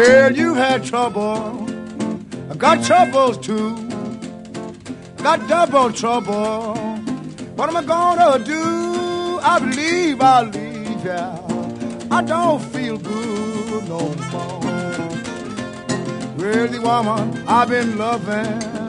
Well, you had trouble. I got troubles too. Got double trouble. What am I gonna do? I believe I'll leave ya. I don't feel good no more. Well, the woman I've been loving